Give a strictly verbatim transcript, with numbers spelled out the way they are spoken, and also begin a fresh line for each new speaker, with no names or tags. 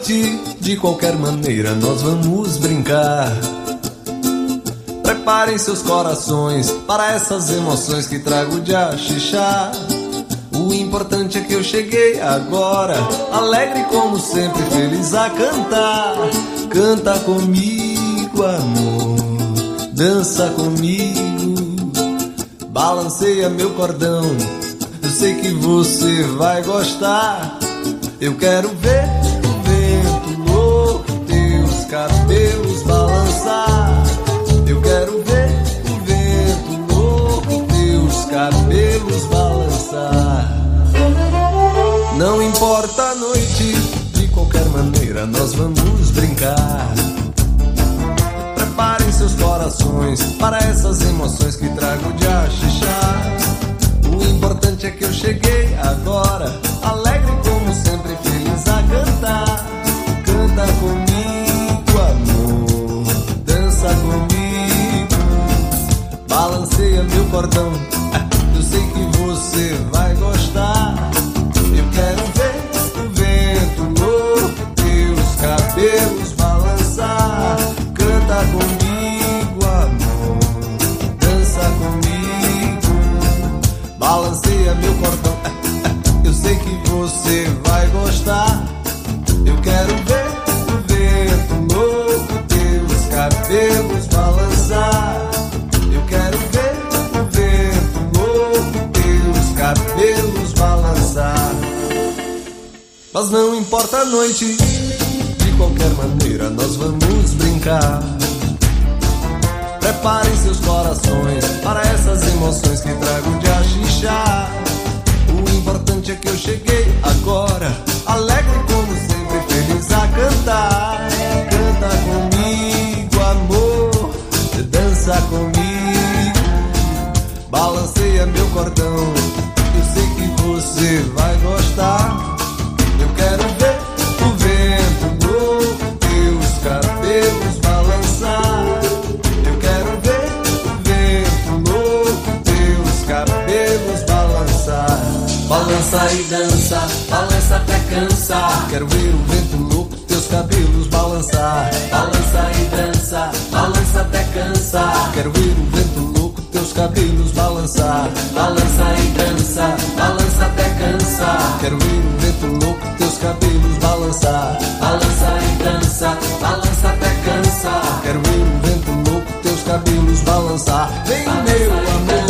noite, de qualquer maneira nós vamos brincar. Preparem seus corações para essas emoções que trago de axixá. O importante é que eu cheguei agora, alegre como sempre, feliz a cantar. Canta comigo, amor, dança comigo, balanceia meu cordão, eu sei que você vai gostar. Eu quero ver o vento louco, teus cabelos balançar. Eu quero ver o vento louco, teus cabelos balançar. Não importa a noite, de qualquer maneira nós vamos brincar. Preparem seus corações para essas emoções que trago de axixá. O importante é que eu cheguei agora, alegre como sempre, feliz a cantar. Canta comigo, amor, dança comigo, balanceia meu cordão, eu sei que você vai gostar. Eu quero ver o vento louco, teus cabelos balançar. Canta comigo, amor, dança comigo, balanceia meu cordão, eu sei que você vai gostar. Eu quero ver o vento louco, teus cabelos balançar. Eu quero ver o vento louco, teus cabelos balançar. Mas não importa a noite, de qualquer maneira nós vamos brincar. Preparem seus corações para essas emoções que trago de axixá. O importante é que eu cheguei agora, alegre como sempre, feliz a cantar. Canta comigo, amor, dança comigo, balanceia meu cordão, eu sei que você vai gostar. Eu quero ver o vento louco, teus cabelos balançar. Eu quero ver o vento louco, teus cabelos balançar.
Balança e dança, balança até cansar.
Quero ver o vento louco, teus cabelos balançar.
Balança e dança, balança até cansar.
Quero ver o vento louco, teus cabelos balançar.
Balança e dança, balança até cansar.
Quero ver o vento louco, teus cabelos balançar.
Balança e dança, balança até cansar.
Quero ver o vento louco, teus cabelos balançar. Vem, meu amor.